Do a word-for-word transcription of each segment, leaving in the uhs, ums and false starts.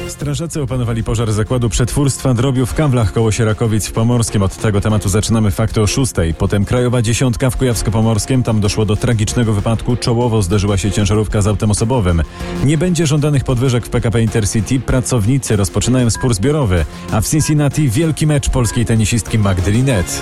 Strażacy opanowali pożar zakładu przetwórstwa drobiu w Kawlach koło Sierakowic w Pomorskiem. Od tego tematu zaczynamy fakty o szóstej. Potem Krajowa Dziesiątka w Kujawsko-Pomorskiem. Tam doszło do tragicznego wypadku. Czołowo zderzyła się ciężarówka z autem osobowym. Nie będzie żądanych podwyżek w P K P Intercity. Pracownicy rozpoczynają spór zbiorowy. A w Cincinnati wielki mecz polskiej tenisistki Magdy Linette.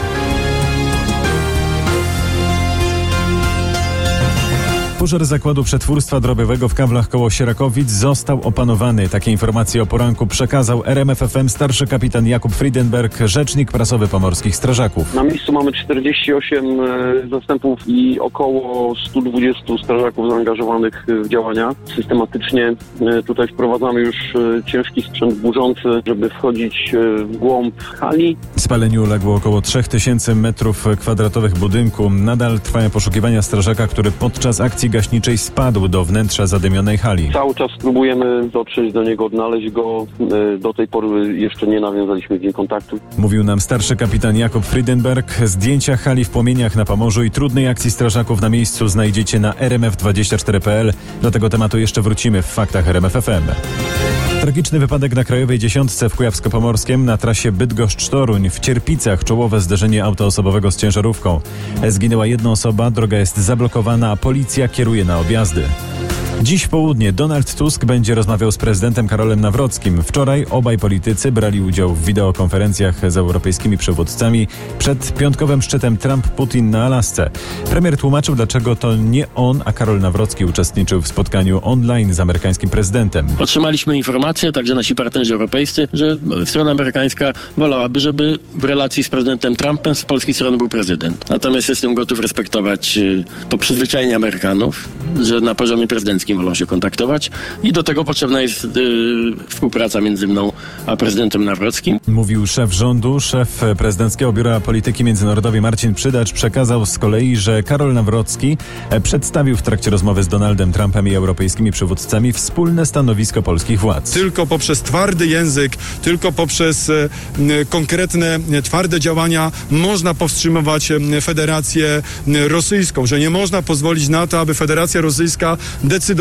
Pożar zakładu przetwórstwa drobiowego w Kawlach koło Sierakowic został opanowany. Takie informacje o poranku przekazał R M F F M starszy kapitan Jakub Friedenberg, rzecznik prasowy pomorskich strażaków. Na miejscu mamy czterdzieści osiem zastępów i około sto dwadzieścia strażaków zaangażowanych w działania. Systematycznie tutaj wprowadzamy już ciężki sprzęt burzący, żeby wchodzić w głąb hali. Spaleniu uległo około trzy tysiące metrów kwadratowych budynku. Nadal trwają poszukiwania strażaka, który podczas akcji gaśniczej spadł do wnętrza zadymionej hali. Cały czas próbujemy dotrzeć do niego, odnaleźć go. Do tej pory jeszcze nie nawiązaliśmy z nim kontaktu. Mówił nam starszy kapitan Jakub Friedenberg. Zdjęcia hali w płomieniach na Pomorzu i trudnej akcji strażaków na miejscu znajdziecie na r m f dwadzieścia cztery kropka p l. Do tego tematu jeszcze wrócimy w faktach R M F F M. Tragiczny wypadek na Krajowej Dziesiątce w Kujawsko-Pomorskiem na trasie Bydgoszcz-Toruń. W Cierpicach czołowe zderzenie auta osobowego z ciężarówką. Zginęła jedna osoba, droga jest zablokowana, a policja kieruje na objazdy. Dziś w południe Donald Tusk będzie rozmawiał z prezydentem Karolem Nawrockim. Wczoraj obaj politycy brali udział w wideokonferencjach z europejskimi przywódcami przed piątkowym szczytem Trump-Putin na Alasce. Premier tłumaczył, dlaczego to nie on, a Karol Nawrocki uczestniczył w spotkaniu online z amerykańskim prezydentem. Otrzymaliśmy informację, także nasi partnerzy europejscy, że strona amerykańska wolałaby, żeby w relacji z prezydentem Trumpem z polskiej strony był prezydent. Natomiast jestem gotów respektować to przyzwyczajenie Amerykanów, że na poziomie prezydenckim wolą się kontaktować i do tego potrzebna jest yy, współpraca między mną a prezydentem Nawrockim. Mówił szef rządu. Szef Prezydenckiego Biura Polityki Międzynarodowej Marcin Przydacz przekazał z kolei, że Karol Nawrocki przedstawił w trakcie rozmowy z Donaldem Trumpem i europejskimi przywódcami wspólne stanowisko polskich władz. Tylko poprzez twardy język, tylko poprzez e, konkretne, twarde działania można powstrzymywać Federację Rosyjską, że nie można pozwolić na to, aby Federacja Rosyjska decydowała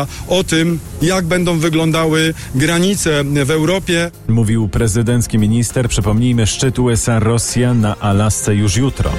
o tym, jak będą wyglądały granice w Europie. Mówił prezydencki minister. Przypomnijmy, szczyt U S A-Rosja na Alasce już jutro.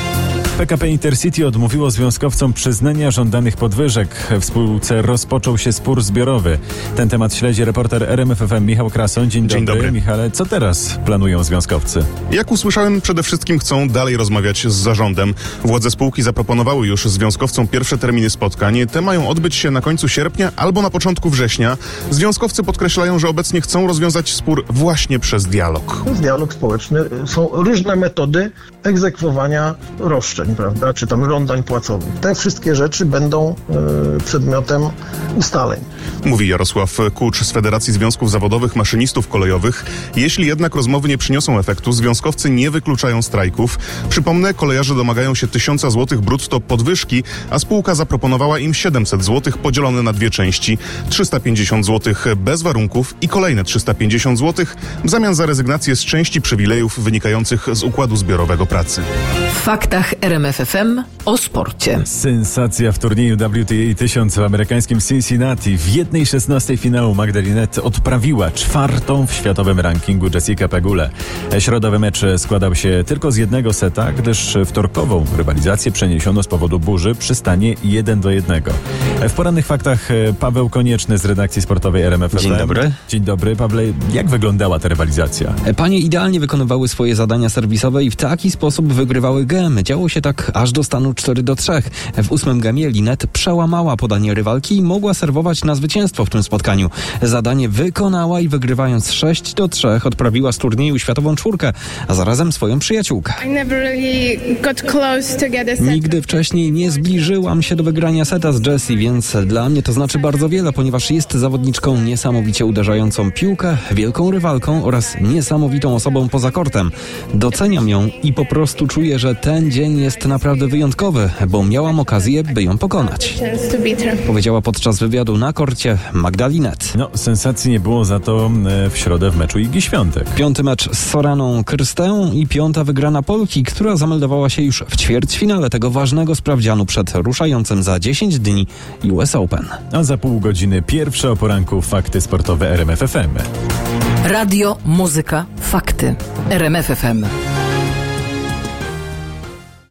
P K P Intercity odmówiło związkowcom przyznania żądanych podwyżek. W spółce rozpoczął się spór zbiorowy. Ten temat śledzi reporter R M F F M Michał Krasoń. Dzień, Dzień dobry. dobry. Michale, co teraz planują związkowcy? Jak usłyszałem, przede wszystkim chcą dalej rozmawiać z zarządem. Władze spółki zaproponowały już związkowcom pierwsze terminy spotkań. Te mają odbyć się na końcu sierpnia albo na początku września. Związkowcy podkreślają, że obecnie chcą rozwiązać spór właśnie przez dialog. Dialog społeczny. Są różne metody egzekwowania roszczeń, prawda, czy tam żądań płacowych. Te wszystkie rzeczy będą y, przedmiotem ustaleń. Mówi Jarosław Kucz z Federacji Związków Zawodowych Maszynistów Kolejowych. Jeśli jednak rozmowy nie przyniosą efektu, związkowcy nie wykluczają strajków. Przypomnę, kolejarze domagają się tysiąca złotych brutto podwyżki, a spółka zaproponowała im siedemset złotych podzielone na dwie części. trzysta pięćdziesiąt złotych bez warunków i kolejne trzysta pięćdziesiąt złotych w zamian za rezygnację z części przywilejów wynikających z układu zbiorowego pracy. W faktach R M F F M o sporcie. Sensacja w turnieju W T A tysiąc w amerykańskim Cincinnati. W jednej szesnastej finału Magda Linette odprawiła czwartą w światowym rankingu Jessica Pegulę. Środowy mecz składał się tylko z jednego seta, gdyż wtorkową rywalizację przeniesiono z powodu burzy przy stanie jeden do jednego. W porannych faktach Paweł Konieczny z redakcji sportowej R M F F M. Dzień dobry. Dzień dobry. Pawle, jak wyglądała ta rywalizacja? Panie idealnie wykonywały swoje zadania serwisowe i w taki sposób wygrywały gemy. Działo się tak aż do stanu cztery do trzech. W ósmym gemie Linette przełamała podanie rywalki i mogła serwować na zwycięstwo w tym spotkaniu. Zadanie wykonała i wygrywając sześć do trzech odprawiła z turnieju światową czwórkę, a zarazem swoją przyjaciółkę. Nigdy wcześniej nie zbliżyłam się do wygrania seta z Jessie, więc dla mnie to znaczy bardzo wiele, ponieważ jest zawodniczką niesamowicie uderzającą piłkę, wielką rywalką oraz niesamowitą osobą poza kortem. Doceniam ją i po prostu czuję, że ten dzień jest jest naprawdę wyjątkowy, bo miałam okazję, by ją pokonać. Powiedziała podczas wywiadu na korcie Magda Linette. No, sensacji nie było za to w środę w meczu Igi Świątek. Piąty mecz z Soraną Krystę i piąta wygrana Polki, która zameldowała się już w ćwierćfinale tego ważnego sprawdzianu przed ruszającym za dziesięć dni U S Open. A za pół godziny pierwsze o poranku fakty sportowe R M F F M. Radio, muzyka, fakty. R M F F M.